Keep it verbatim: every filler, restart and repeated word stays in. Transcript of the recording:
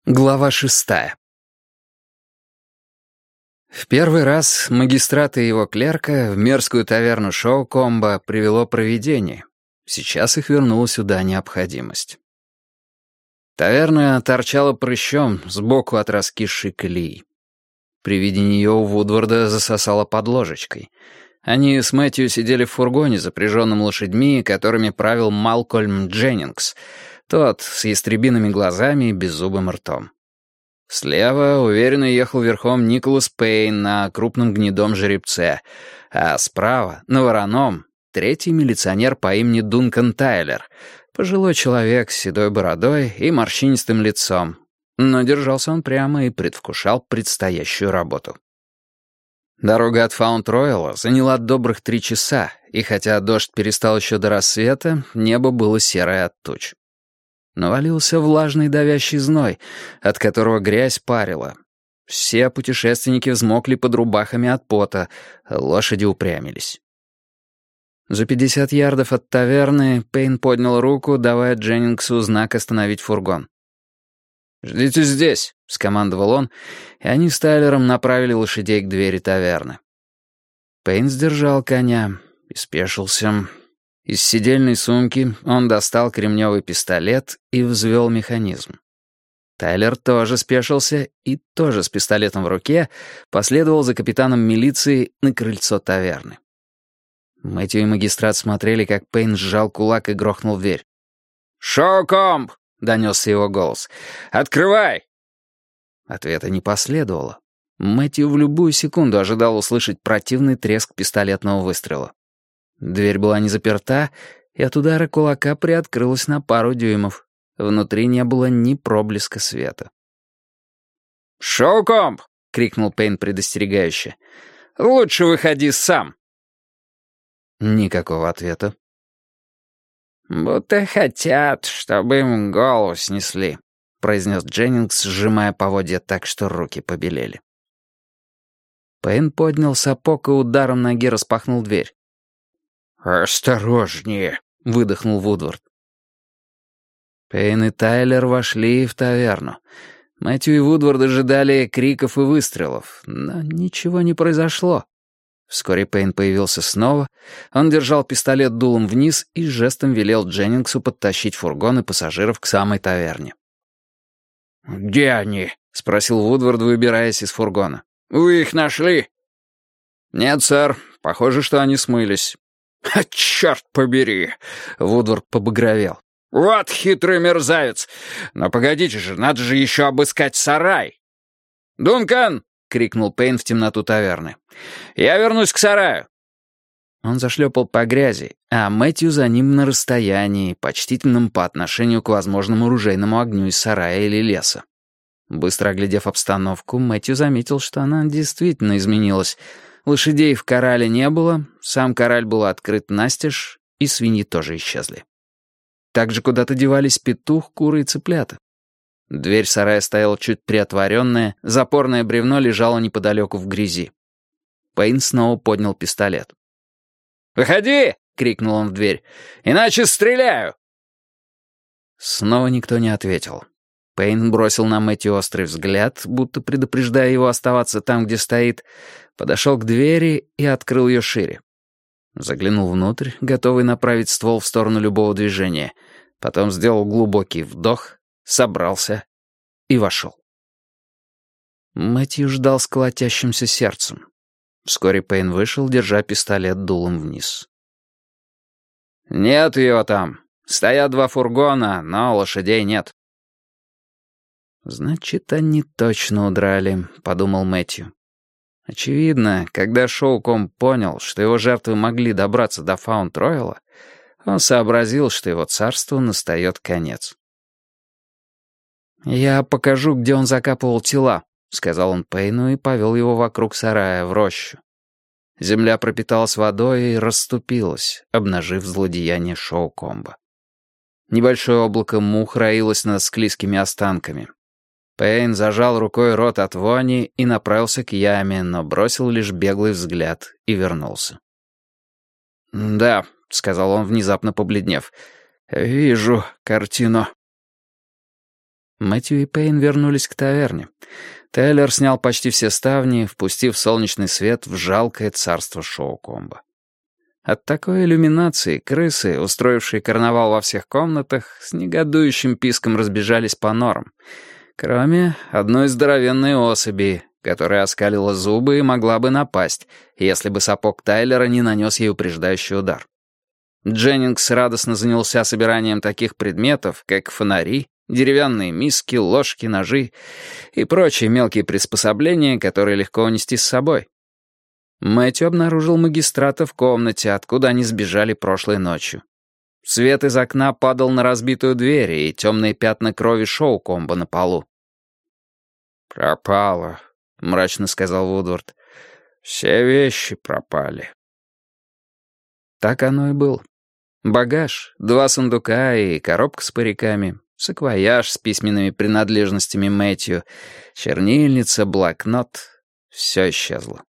Глава шестая. В первый раз магистрата и его клерка в мерзкую таверну Шоу-Комбо привело провидение. Сейчас их вернула сюда необходимость. Таверна торчала прыщом сбоку от раскисшей колеи. При виде нее у Вудварда засосало под ложечкой. Они с Мэтью сидели в фургоне, запряженном лошадьми, которыми правил Малкольм Дженнингс, тот с ястребиными глазами и беззубым ртом. Слева уверенно ехал верхом Николас Пейн на крупном гнедом жеребце, а справа, на вороном, третий милиционер по имени Дункан Тайлер, пожилой человек с седой бородой и морщинистым лицом, но держался он прямо и предвкушал предстоящую работу. Дорога от Фаунд-Ройла заняла добрых три часа, и хотя дождь перестал еще до рассвета, небо было серое от туч. Навалился влажный давящий зной, от которого грязь парила. Все путешественники взмокли под рубахами от пота, лошади упрямились. За пятьдесят ярдов от таверны Пейн поднял руку, давая Дженнингсу знак остановить фургон. «Ждите здесь», — скомандовал он, и они с Тайлером направили лошадей к двери таверны. Пейн сдержал коня и спешился. Из сидельной сумки он достал кремневый пистолет и взвел механизм. Тайлер тоже спешился и тоже с пистолетом в руке последовал за капитаном милиции на крыльцо таверны. Мэтью и магистрат смотрели, как Пейн сжал кулак и грохнул в дверь. «Шоу-Комб!» — донесся его голос. «Открывай!» Ответа не последовало. Мэтью в любую секунду ожидал услышать противный треск пистолетного выстрела. Дверь была не заперта, и от удара кулака приоткрылась на пару дюймов. Внутри не было ни проблеска света. «Шоу-Комб!» — крикнул Пейн предостерегающе. «Лучше выходи сам!» Никакого ответа. «Будто хотят, чтобы им голову снесли», — произнес Дженнингс, сжимая поводья так, что руки побелели. Пейн поднял сапог и ударом ноги распахнул дверь. «Осторожнее!» — выдохнул Вудвард. Пейн и Тайлер вошли в таверну. Мэтью и Вудвард ожидали криков и выстрелов, но ничего не произошло. Вскоре Пейн появился снова. Он держал пистолет дулом вниз и жестом велел Дженнингсу подтащить фургон и пассажиров к самой таверне. «Где они?» — спросил Вудвард, выбираясь из фургона. «Вы их нашли?» «Нет, сэр. Похоже, что они смылись». «А, черт побери!» — Вудвард побагровел. «Вот хитрый мерзавец! Но погодите же, надо же еще обыскать сарай!» «Дункан!» — крикнул Пейн в темноту таверны. «Я вернусь к сараю!» Он зашлепал по грязи, а Мэтью за ним на расстоянии, почтительном по отношению к возможному оружейному огню из сарая или леса. Быстро оглядев обстановку, Мэтью заметил, что она действительно изменилась. Лошадей в коррале не было, сам корраль был открыт настежь, и свиньи тоже исчезли. Также куда-то девались петух, куры и цыплята. Дверь сарая стояла чуть приотворенная, запорное бревно лежало неподалеку в грязи. Пейн снова поднял пистолет. «Выходи!» — крикнул он в дверь. «Иначе стреляю!» Снова никто не ответил. Пейн бросил на Мэтью острый взгляд, будто предупреждая его оставаться там, где стоит, подошел к двери и открыл ее шире. Заглянул внутрь, готовый направить ствол в сторону любого движения. Потом сделал глубокий вдох, собрался и вошел. Мэтью ждал с колотящимся сердцем. Вскоре Пейн вышел, держа пистолет дулом вниз. «Нет ее там. Стоят два фургона, но лошадей нет». «Значит, они точно удрали», — подумал Мэтью. Очевидно, когда Шоу-Комб понял, что его жертвы могли добраться до Фаунд-Ройла, он сообразил, что его царству настает конец. «Я покажу, где он закапывал тела», — сказал он Пейну и повел его вокруг сарая в рощу. Земля пропиталась водой и расступилась, обнажив злодеяние Шоу-Комба. Небольшое облако мух роилось над склизкими останками. Пейн зажал рукой рот от вони и направился к яме, но бросил лишь беглый взгляд и вернулся. «Да», — сказал он, внезапно побледнев, — «вижу картину». Мэтью и Пейн вернулись к таверне. Тейлор снял почти все ставни, впустив солнечный свет в жалкое царство шоу-комбо. От такой иллюминации крысы, устроившие карнавал во всех комнатах, с негодующим писком разбежались по норам, кроме одной здоровенной особи, которая оскалила зубы и могла бы напасть, если бы сапог Тайлера не нанес ей упреждающий удар. Дженнингс радостно занялся собиранием таких предметов, как фонари, деревянные миски, ложки, ножи и прочие мелкие приспособления, которые легко унести с собой. Мэтью обнаружил магистрата в комнате, откуда они сбежали прошлой ночью. Свет из окна падал на разбитую дверь и темные пятна крови шоу-комбо на полу. «Пропало», — мрачно сказал Вудвард. «Все вещи пропали». Так оно и было. Багаж, два сундука и коробка с париками, саквояж с письменными принадлежностями Мэтью, чернильница, блокнот — все исчезло.